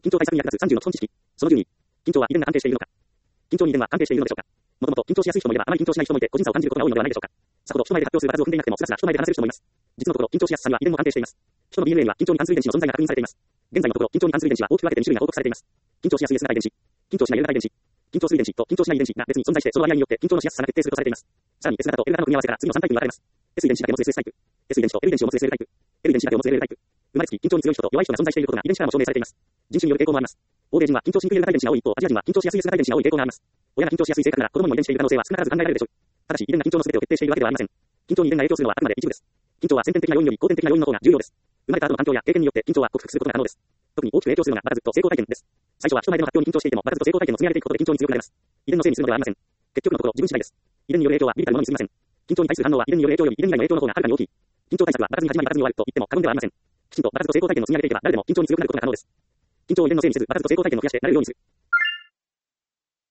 緊張対策に役立つ30の基本知識。その12。緊張は遺伝が関係しているのか。緊張に遺伝は関係しているのでしょうか。もともと緊張しやすい人もいれば、あまり緊張しない人もいて、個人差を感じることが多いのではないでしょうか。さほど人前で発表する場数を踏んでいなくても、スラスラ人前で話せる人もいます。実のところ、緊張しやすさには遺伝も関係しています。人の DNA には緊張に関する遺伝子の存在が確認されています。現在のところ、緊張に関する遺伝子は大きく分けて2種類が報告されています。緊張しやすい S 型遺伝子、緊張しない L 型遺伝子、緊張する遺伝子と緊張しない遺伝子が別に存在して、その割合によって緊張のしやすさが決定するとされています。さらに S 型と L 型の組み合わせから次の3タイプに分かれます。S 遺伝子だけ持つ SS タイプ、S 遺伝子と L 遺伝子を持つ SL タイプ、L 遺伝子だけを持つ LL タイプ。生まれつき緊張に強い人と弱い人が存在していることが遺伝子からも証明されています。人種による傾向もあります。欧米人は緊張しにくい L 型遺伝子が多い一方、アジア人は緊張しやすい S 型遺伝子が多い傾向があります。親が緊張しやすい性格なら子供にも遺伝している可能性は少なからず考えられるでしょう。ただし遺伝が緊張の全てを決定しているわけではありません。緊張に遺伝が影響するのはあくまで一部です。緊張は先天的な要因より後天的な要因の方が重要です。生まれた後の環境や経験によって緊張は克服することが可能です。特に大きく影響するのが場数と成功体験です。最初は人前での発表に緊張していても、場数と成功体験を積み上げていくことで緊張に強くなります。遺伝のせいにするのではありません。結局のところ自分次第です。遺伝による影響は微々たるものに過ぎません。緊張に対する反応は遺伝による影響より遺伝以外の影響の方がはるかに大きい。緊張対策は場数に始まり場数に終わると言っても過言ではありません。きちんと場数と成功体験を積み上げていけば誰でも緊張に強くなることが可能です。緊張を遺伝のせいにせず、場数と成功体験を増やしてなれるようにする。